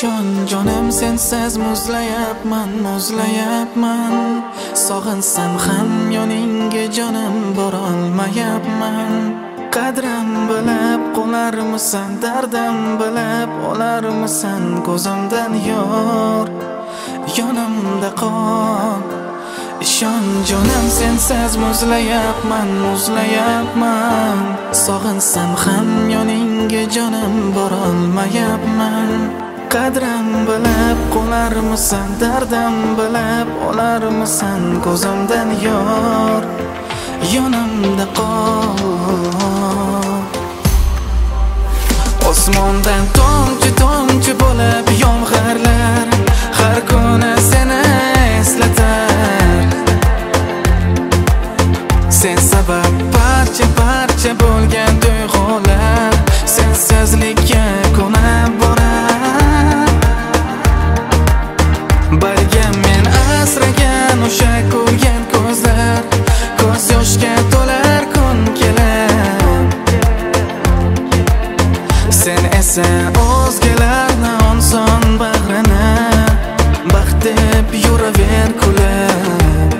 Ishon jonim, sensiz muzlayapman. Sog'insam ham yoningga jonim borolmayapman. Qadrim bilib qolarmisan, dardim bilib olarmisan ko'zimdan yor, yonimda qol. Ishon jonim, sensiz muzlayapman. Sog'insam ham yoningga jonim borolmayapman. Qadrim bilib qolarmisan, dardim bilib olarmisan ko'zimdan yor, yonimda qol. Osmondan tomchi bo'lib yomg'irlar har kuni seni eslatar. Sen sabab parcha bo'lgan tuyg'ular sensizlikka ko'nib borar. Birga men asragan o'sha ko'rgan ko'zlar ko'z yoshga to'lar kun kelib. Sen esa o'zgalarni onson bag'rini baxt deb yuraver kulib.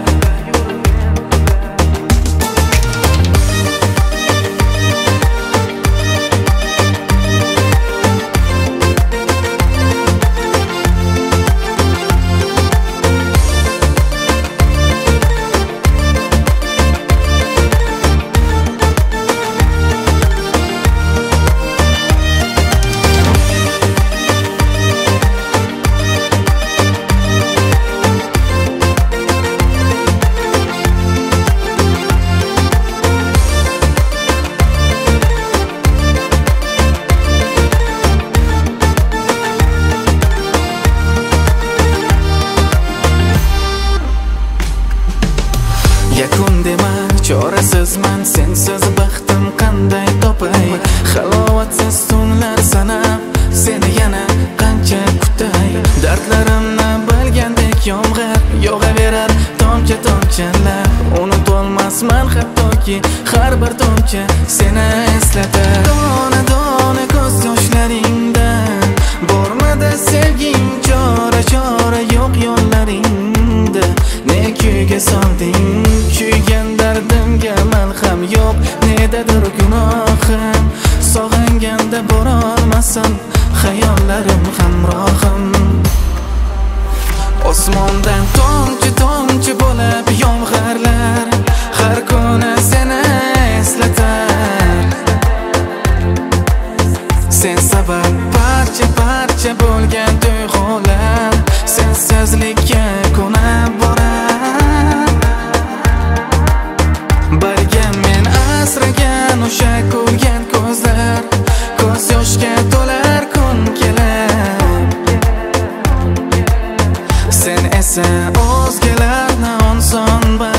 Yakun dema, chorasizman, sensiz baxtim qanday topay. Halovatsiz tunlar sanab seni yana qancha kutay. Dardlarimni bilgandek yomg'ir yog'averar tomchi-tomchilab. Unutolmasman hattoki har bir tomchi seni eslatar. Dona ko'z yoshlaringdan bormadi sevging, chora yo'q yo'llaringda. Ne kuyga solding, kuygan dardimga malham yo'q, nedadir gunohim. Sog'inganda borolmasam xayollarim hamrohim. Osmondan tomchi bo'lib yomg'irlar har kuni seni eslatar. Sen sabab parcha bo'lgan tuyg'ular sensizlikka ko'nib borar. Birga men asragan o'sha ko'rgan ko'zlar ko'z yoshga to'lar kun kelib. Sen esa o'zgalarni onson